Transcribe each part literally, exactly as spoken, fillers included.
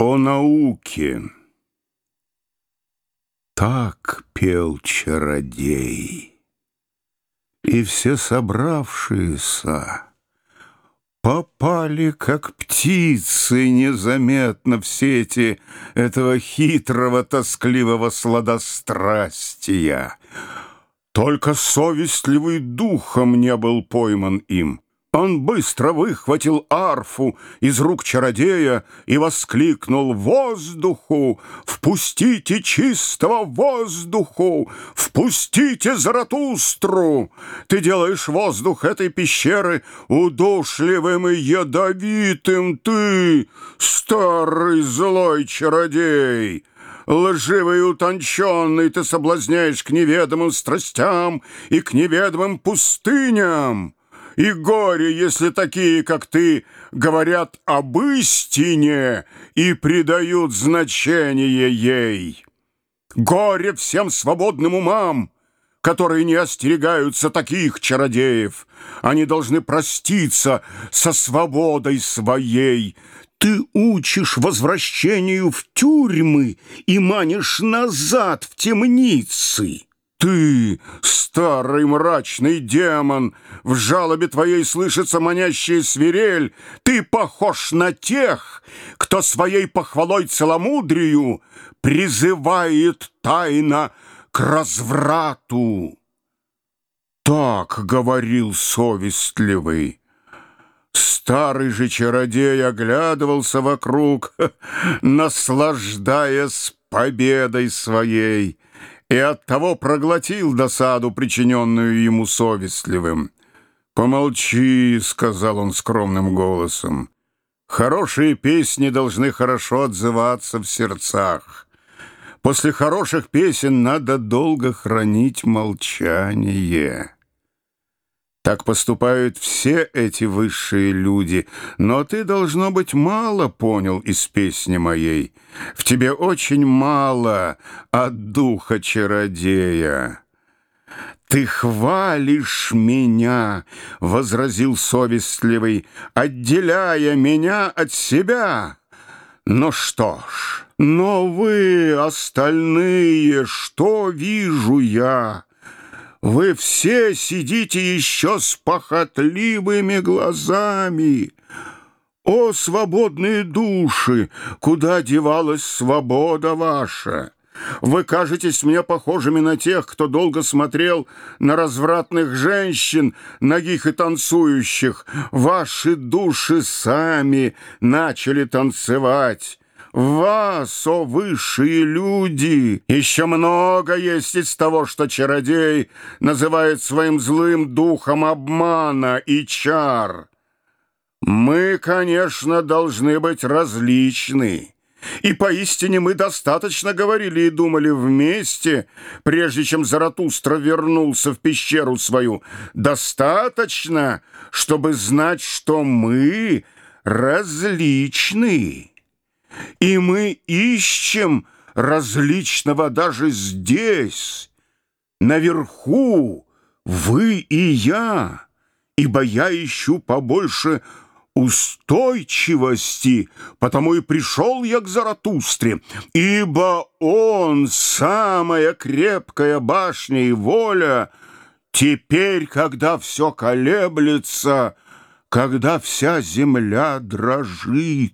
О науке. Так пел чародей, и все собравшиеся попали, как птицы, незаметно в сети этого хитрого, тоскливого сладострастия. Только совестливый духом не был пойман им. Он быстро выхватил арфу из рук чародея и воскликнул: «Воздуху! Впустите чистого воздуху! Впустите Заратустру! Ты делаешь воздух этой пещеры удушливым и ядовитым, ты, старый злой чародей! Лживый и утонченный ты соблазняешь к неведомым страстям и к неведомым пустыням! И горе, если такие, как ты, говорят об истине и придают значение ей. Горе всем свободным умам, которые не остерегаются таких чародеев. Они должны проститься со свободой своей. Ты учишь возвращению в тюрьмы и манишь назад в темницы. Ты, старый мрачный демон, в жалобе твоей слышится манящая свирель. Ты похож на тех, кто своей похвалой целомудрию призывает тайно к разврату. Так говорил совестливый. Старый же чародей оглядывался вокруг, наслаждаясь победой своей, и оттого проглотил досаду, причиненную ему совестливым. «Помолчи», — сказал он скромным голосом. «Хорошие песни должны хорошо отзываться в сердцах. После хороших песен надо долго хранить молчание». Так поступают все эти высшие люди, но ты, должно быть, мало понял из песни моей. В тебе очень мало от духа чародея. «Ты хвалишь меня», — возразил совестливый, «отделяя меня от себя. Ну что ж, но вы, остальные, что вижу я? Вы все сидите еще с похотливыми глазами. О, свободные души, куда девалась свобода ваша? Вы кажетесь мне похожими на тех, кто долго смотрел на развратных женщин, нагих и танцующих. Ваши души сами начали танцевать. Вас, о высшие люди, еще много есть из того, что чародей называет своим злым духом обмана и чар. Мы, конечно, должны быть различны, и поистине мы достаточно говорили и думали вместе, прежде чем Заратустра вернулся в пещеру свою. Достаточно, чтобы знать, что мы различны. И мы ищем различного даже здесь, наверху, вы и я, ибо я ищу побольше устойчивости, потому и пришел я к Заратустре, ибо он, самая крепкая башня и воля, теперь, когда все колеблется, когда вся земля дрожит.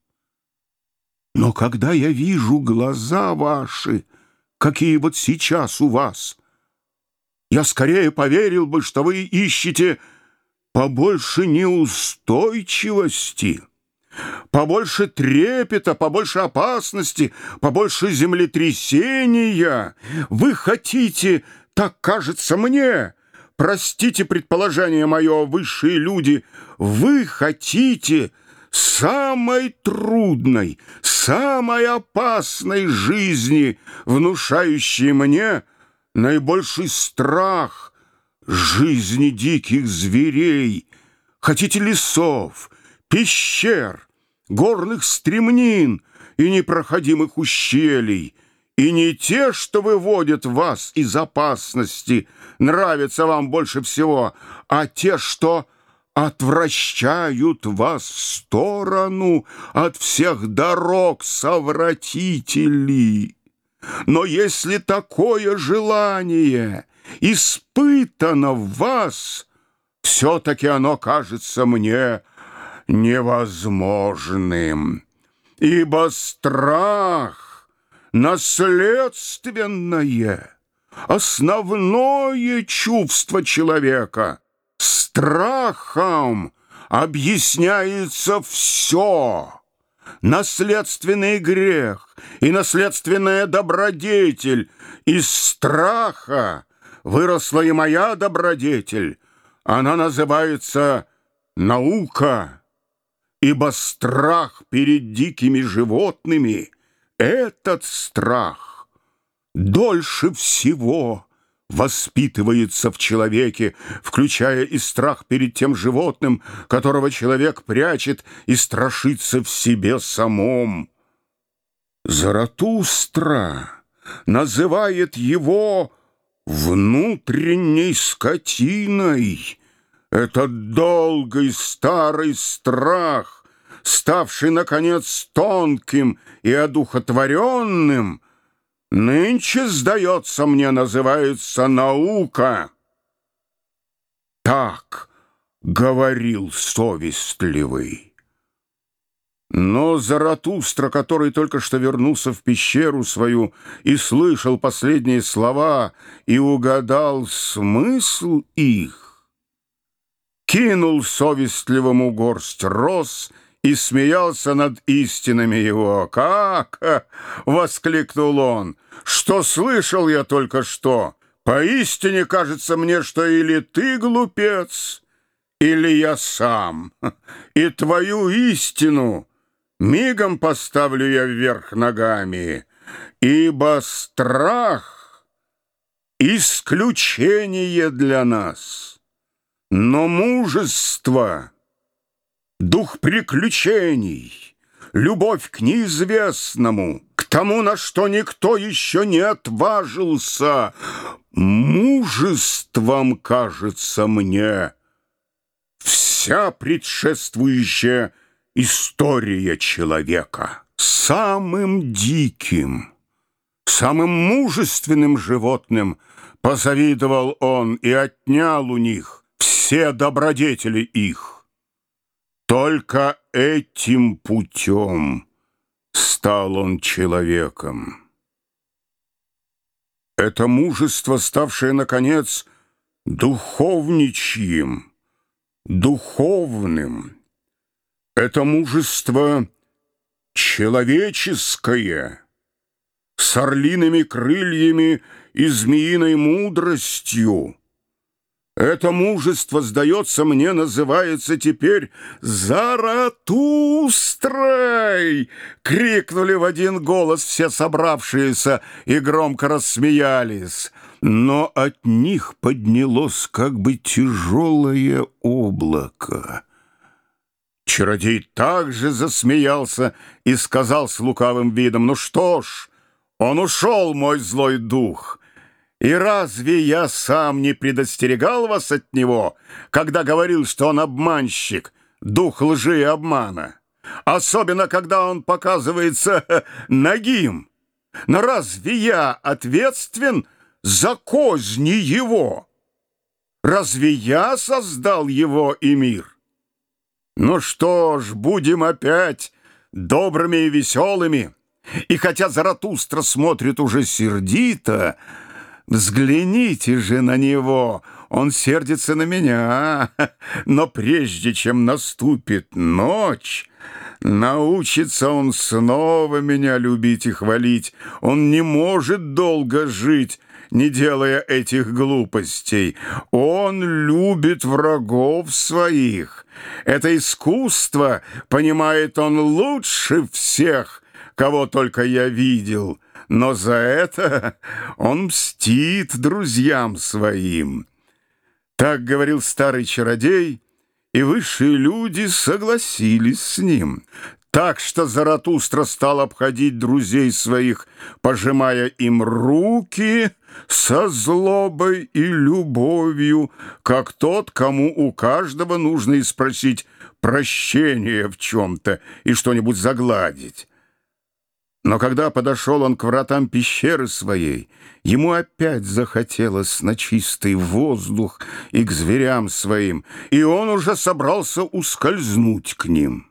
Но когда я вижу глаза ваши, какие вот сейчас у вас, я скорее поверил бы, что вы ищете побольше неустойчивости, побольше трепета, побольше опасности, побольше землетрясения. Вы хотите, так кажется мне, простите предположение мое, высшие люди, вы хотите самой трудной, самой опасной жизни, внушающей мне наибольший страх жизни диких зверей. Хотите лесов, пещер, горных стремнин и непроходимых ущелий. И не те, что выводят вас из опасности, нравятся вам больше всего, а те, что отвращают вас в сторону от всех дорог совратители. Но если такое желание испытано в вас, все-таки оно кажется мне невозможным, ибо страх наследственное, основное чувство человека. Страхом объясняется все. Наследственный грех и наследственная добродетель. Из страха выросла и моя добродетель. Она называется наука, ибо страх перед дикими животными, этот страх дольше всего воспитывается в человеке, включая и страх перед тем животным, которого человек прячет и страшится в себе самом. Заратустра называет его внутренней скотиной. Этот долгий старый страх, ставший, наконец, тонким и одухотворенным, нынче, сдается мне, называется наука. Так говорил совестливый. Но Заратустра, который только что вернулся в пещеру свою и слышал последние слова и угадал смысл их, кинул совестливому горсть роз и смеялся над истинами его. «Как?» — воскликнул он. «Что слышал я только что? Поистине кажется мне, что или ты глупец, или я сам. И твою истину мигом поставлю я вверх ногами, ибо страх — исключение для нас, но мужество — дух приключений, любовь к неизвестному, к тому, на что никто еще не отважился, мужеством кажется мне вся предшествующая история человека. Самым диким, самым мужественным животным позавидовал он и отнял у них все добродетели их. Только этим путем стал он человеком. Это мужество, ставшее, наконец, духовничьим, духовным, это мужество человеческое, с орлиными крыльями и змеиной мудростью. Это мужество, сдается мне, называется теперь Заратустрой! Крикнули в один голос все собравшиеся и громко рассмеялись. Но от них поднялось как бы тяжелое облако. Чародей также засмеялся и сказал с лукавым видом: «Ну что ж, он ушел, мой злой дух. И разве я сам не предостерегал вас от него, когда говорил, что он обманщик, дух лжи и обмана? Особенно, когда он показывается нагим. Но разве я ответственен за козни его? Разве я создал его и мир? Ну что ж, будем опять добрыми и веселыми. И хотя Заратустра смотрит уже сердито, взгляните же на него, он сердится на меня, но прежде чем наступит ночь, научится он снова меня любить и хвалить. Он не может долго жить, не делая этих глупостей. Он любит врагов своих. Это искусство понимает он лучше всех, кого только я видел. Но за это он мстит друзьям своим». Так говорил старый чародей, и высшие люди согласились с ним. Так что Заратустра стал обходить друзей своих, пожимая им руки со злобой и любовью, как тот, кому у каждого нужно и спросить прощения в чем-то и что-нибудь загладить. Но когда подошел он к вратам пещеры своей, ему опять захотелось на чистый воздух и к зверям своим, и он уже собрался ускользнуть к ним.